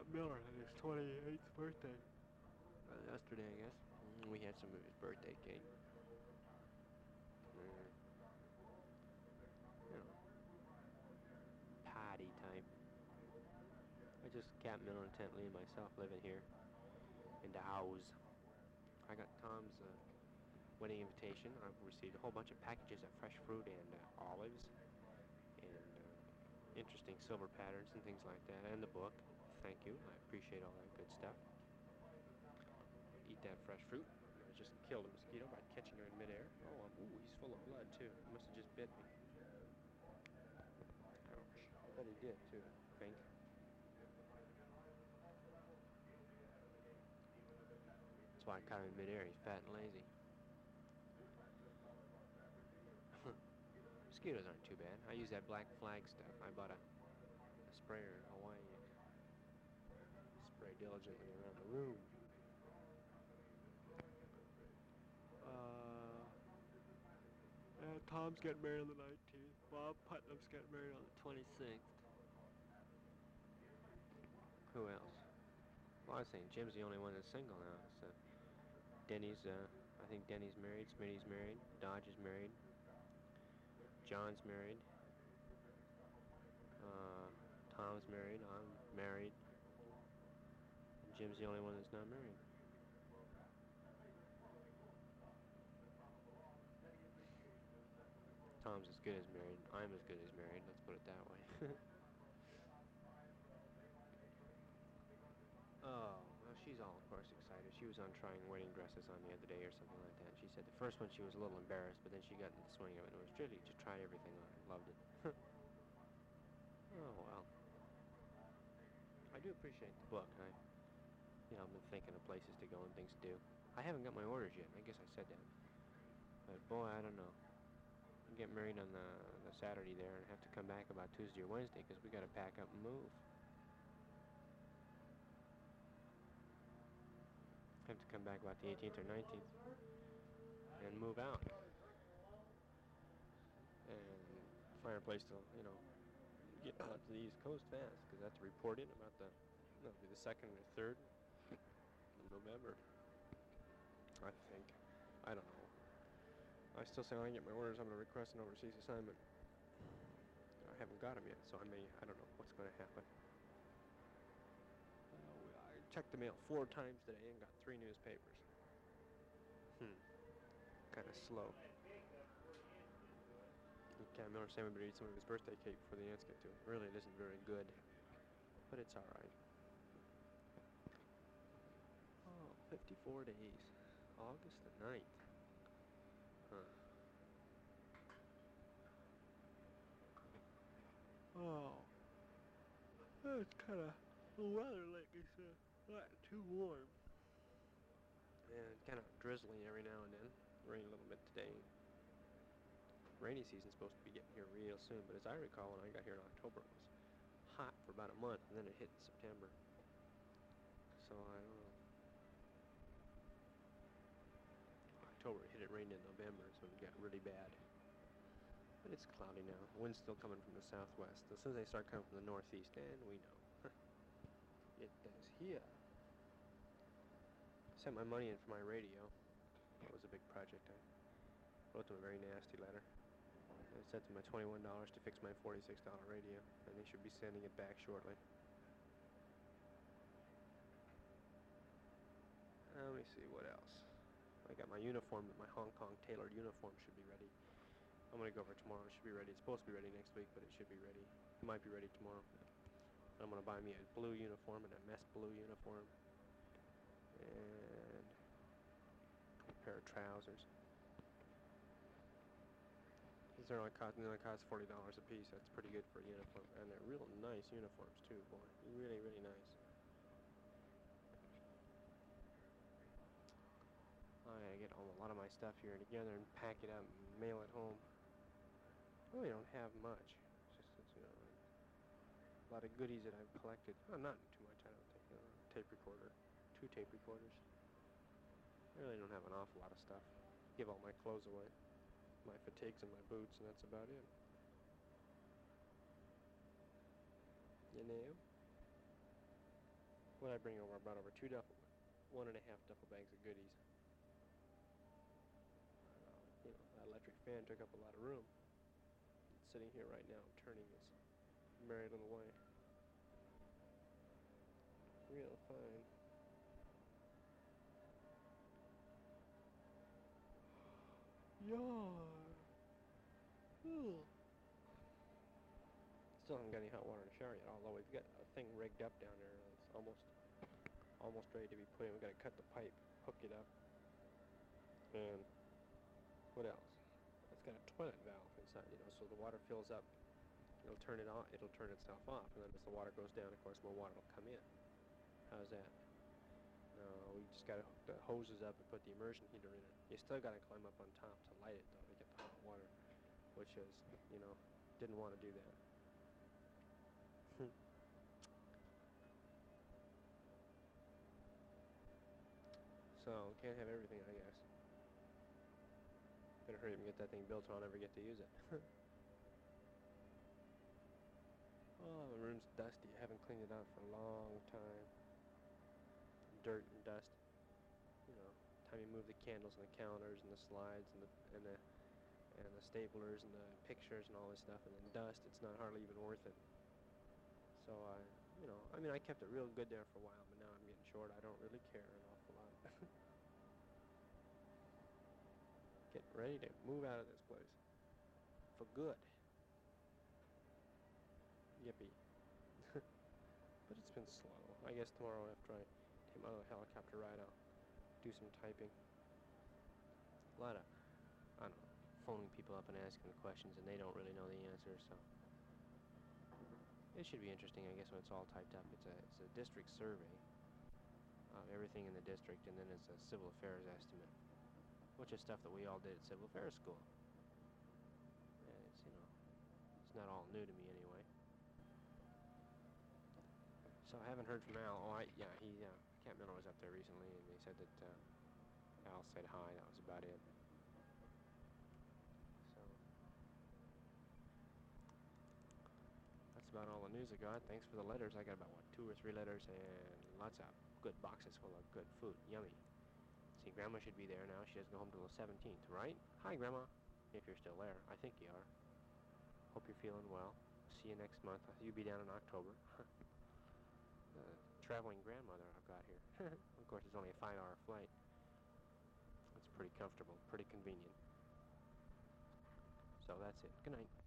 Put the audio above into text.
Miller had his 28th birthday. Yesterday, I guess. We had some of his birthday cake. You know, party time. I just Captain Miller and Tent Lee and myself living here in the house. I got Tom's wedding invitation. I've received a whole bunch of packages of fresh fruit and olives and interesting silver patterns and things like that, and the book. Thank you. I appreciate all that good stuff. Eat that fresh fruit. I just killed a mosquito by catching her in midair. Oh, ooh, he's full of blood too. He must have just bit me. Ouch. I bet he did too. I think. That's why I caught him in midair. He's fat and lazy. Mosquitoes aren't too bad. I use that Black Flag stuff. I bought a sprayer in Hawaii. Spray diligently around the room. Tom's getting married on the 19th. Bob Putnam's getting married on the 26th. Who else? Well, I was saying Jim's the only one that's single now. So Denny's, I think Denny's married. Smitty's married. Dodge is married. John's married. Tom's married. I'm married. And Jim's the only one that's not married. Tom's as good as married. I'm as good as married. Let's put it that way. Oh, well, she's all, of course, excited. She was on trying wedding dresses on the other day or something like that. And she said the first one she was a little embarrassed, but then she got into the swing of it and was really just tried everything on and loved it. Oh, well. I do appreciate the book. I've been thinking of places to go and things to do. I haven't got my orders yet. I guess I said that. But boy, I don't know. I get married on the Saturday there and have to come back about Tuesday or Wednesday because we got to pack up and move. Have to come back about the 18th or 19th and move out and find a place to, get out to the East Coast fast because I have to report in about it'll be the 2nd or 3rd of November, I think. I don't know. I still say when I get my orders, I'm going to request an overseas assignment. I haven't got them yet, so I don't know what's going to happen. I checked the mail 4 times today and got 3 newspapers. Kind of slow. Cam Miller said we better eat some of his birthday cake before the ants get to it. Really, it isn't very good, but it's all right. Oh, 54 days. August the 9th. Huh. Oh, it's kind of the weather lately, so not too warm. And kind of drizzly every now and then. Rain a little bit today. Rainy season's supposed to be getting here real soon, but as I recall, when I got here in October, it was hot for about a month, and then it hit in September. So I don't know. October it rained in November, so it got really bad. But it's cloudy now. Wind's still coming from the southwest. As soon as they start coming from the northeast, then we know. It does here. I sent my money in for my radio. That was a big project. I wrote them a very nasty letter. I sent them my $21 to fix my $46 radio, and they should be sending it back shortly. Let me see, what else? I got my uniform, my Hong Kong tailored uniform should be ready. I'm going to go over tomorrow. It should be ready. It's supposed to be ready next week, but it should be ready. It might be ready tomorrow. I'm going to buy me a blue uniform and a mess blue uniform. And a pair of trousers. These only cost $40 a piece. That's pretty good for a uniform. And they're real nice uniforms too, boy. Really, really nice. I gotta get a lot of my stuff here together and pack it up and mail it home. I really don't have much. It's just, a lot of goodies that I've collected. Oh, not too much, I don't think. Tape recorder. 2 tape recorders. I really don't have an awful lot of stuff. Give all my clothes away. My fatigues and my boots, and that's about it. You know? What I bring over, I brought over 1.5 duffel bags of goodies. That electric fan took up a lot of room. It's sitting here right now, turning this merry little way. Real fine. Yawn. Ooh. Still haven't got any hot water in the shower yet, although we've got a thing rigged up down there that's almost ready to be put in. We've got to cut the pipe, hook it up, and what else? It's got a toilet valve inside, so the water fills up, it'll turn it on, it'll turn itself off, and then as the water goes down, of course, more water will come in. How's that? No, we just got to hook the hoses up and put the immersion heater in it. You still got to climb up on top to light it, though, to get the hot water, which is, didn't want to do that. So, can't have everything, I guess. Better hurry up and get that thing built or I'll never get to use it. Oh, the room's dusty. I haven't cleaned it out for a long time. Dirt and dust. Time you move the candles and the calendars and the slides and the staplers and the pictures and all this stuff, and then dust, it's not hardly even worth it. So I kept it real good there for a while, but now I'm getting short. I don't really care an awful lot. Get ready to move out of this place. For good. Yippee. But it's been slow. I guess tomorrow after I take my little helicopter ride, I'll do some typing. A lot of, I don't know, phoning people up and asking the questions, and they don't really know the answers, so it should be interesting, I guess, when it's all typed up. It's a district survey of everything in the district, and then it's a civil affairs estimate, which is stuff that we all did at civil affairs school. And it's not all new to me anyway. So I haven't heard from Al. Camp Miller was up there recently, and they said that Al said hi. That was about it. So that's about all the news I got. Thanks for the letters. I got about 2 or 3 letters and lots of good boxes full of good food. Yummy. See, Grandma should be there now. She doesn't go home till the 17th, right? Hi, Grandma. If you're still there. I think you are. Hope you're feeling well. See you next month. You'll be down in October. Traveling grandmother I've got here. Of course, it's only a 5-hour flight. It's pretty comfortable, pretty convenient. So that's it. Good night.